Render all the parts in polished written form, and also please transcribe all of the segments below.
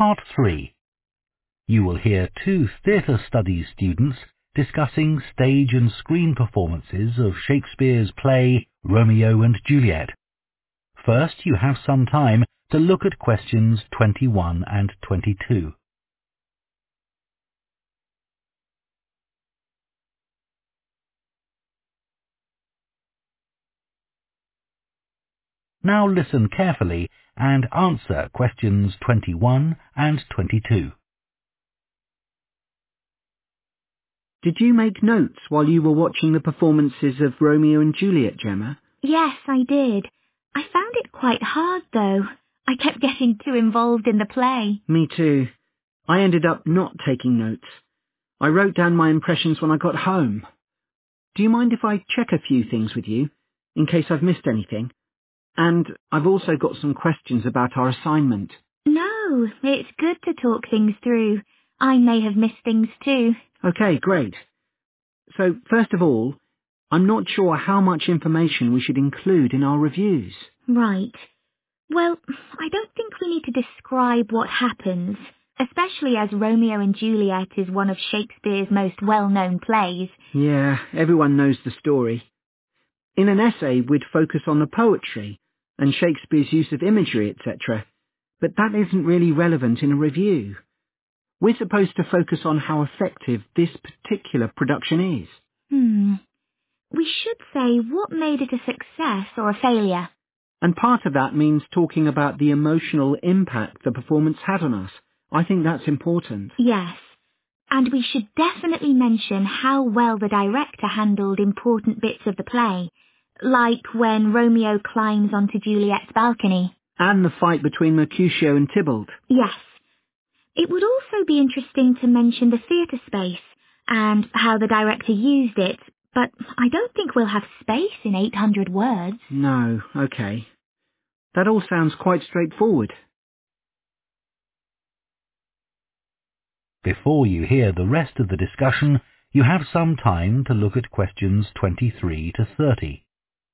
Part 3. You will hear two theatre studies students discussing stage and screen performances of Shakespeare's play Romeo and Juliet. First, you have some time to look at questions 21 and 22. Now listen carefully and answer questions 21 and 22. Did you make notes while you were watching the performances of Romeo and Juliet, Gemma? Yes, I did. I found it quite hard, though. I kept getting too involved in the play. Me too. I ended up not taking notes. I wrote down my impressions when I got home. Do you mind if I check a few things with you, in case I've missed anything? And I've also got some questions about our assignment. No, it's good to talk things through. I may have missed things too. Okay, great. So, first of all, I'm not sure how much information we should include in our reviews. Right. Well, I don't think we need to describe what happens, especially as Romeo and Juliet is one of Shakespeare's most well-known plays. Yeah, everyone knows the story. In an essay, we'd focus on the poetry and Shakespeare's use of imagery, etc. But that isn't really relevant in a review. We're supposed to focus on how effective this particular production is. We should say what made it a success or a failure. And part of that means talking about the emotional impact the performance had on us. I think that's important. Yes. And we should definitely mention how well the director handled important bits of the play, like when Romeo climbs onto Juliet's balcony. And the fight between Mercutio and Tybalt. Yes. It would also be interesting to mention the theatre space and how the director used it, but I don't think we'll have space in 800 words. No, okay. That all sounds quite straightforward. Before you hear the rest of the discussion, you have some time to look at questions 23 to 30.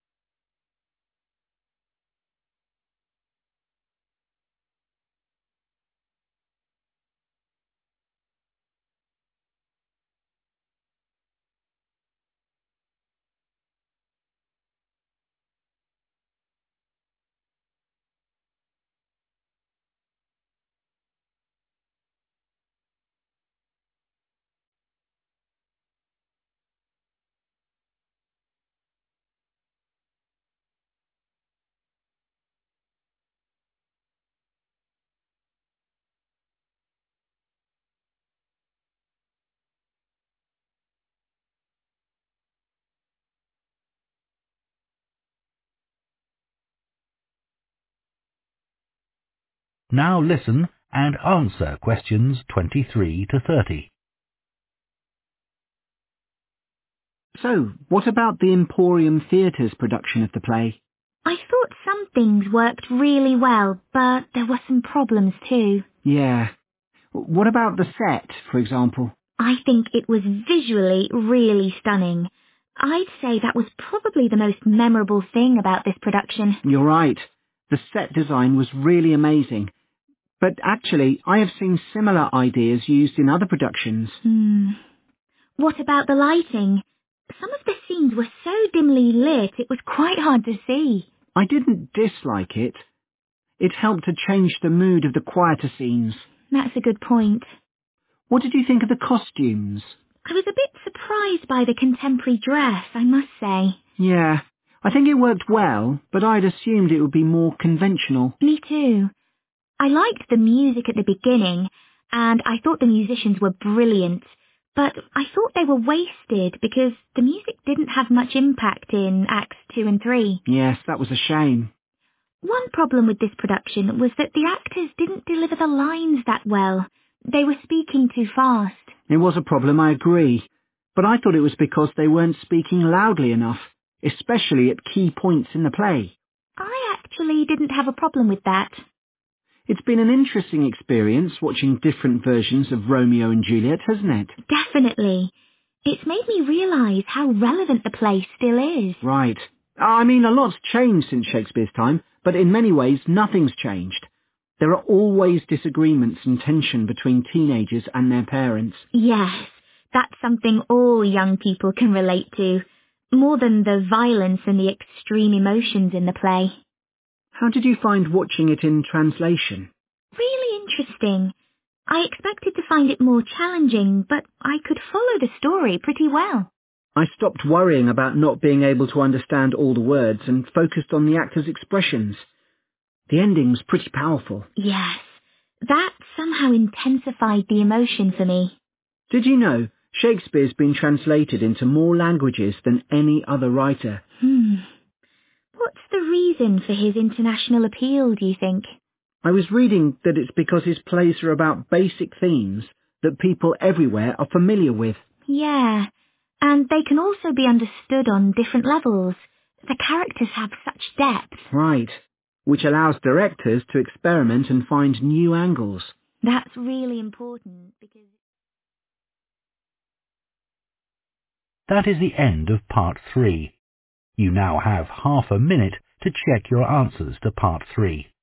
Now listen and answer questions 23 to 30. So, what about the Emporium Theatre's production of the play? I thought some things worked really well, but there were some problems too. Yeah. What about the set, for example? I think it was visually really stunning. I'd say that was probably the most memorable thing about this production. You're right. The set design was really amazing. But actually, I have seen similar ideas used in other productions. What about the lighting? Some of the scenes were so dimly lit it was quite hard to see. I didn't dislike it. It helped to change the mood of the quieter scenes. That's a good point. What did you think of the costumes? I was a bit surprised by the contemporary dress, I must say. Yeah, I think it worked well, but I'd assumed it would be more conventional. Me too. I liked the music at the beginning, and I thought the musicians were brilliant, but I thought they were wasted because the music didn't have much impact in Acts 2 and 3. Yes, that was a shame. One problem with this production was that the actors didn't deliver the lines that well. They were speaking too fast. It was a problem, I agree. But I thought it was because they weren't speaking loudly enough, especially at key points in the play. I actually didn't have a problem with that. It's been an interesting experience watching different versions of Romeo and Juliet, hasn't it? Definitely. It's made me realise how relevant the play still is. Right. I mean, a lot's changed since Shakespeare's time, but in many ways nothing's changed. There are always disagreements and tension between teenagers and their parents. Yes, that's something all young people can relate to, more than the violence and the extreme emotions in the play. How did you find watching it in translation? Really interesting. I expected to find it more challenging, but I could follow the story pretty well. I stopped worrying about not being able to understand all the words and focused on the actors' expressions. The ending's pretty powerful. Yes, that somehow intensified the emotion for me. Did you know Shakespeare's been translated into more languages than any other writer? What's the reason for his international appeal, do you think? I was reading that it's because his plays are about basic themes that people everywhere are familiar with. Yeah, and they can also be understood on different levels. The characters have such depth. Right, which allows directors to experiment and find new angles. That's really important because... That is the end of part 3. You now have half a minute to check your answers to part 3.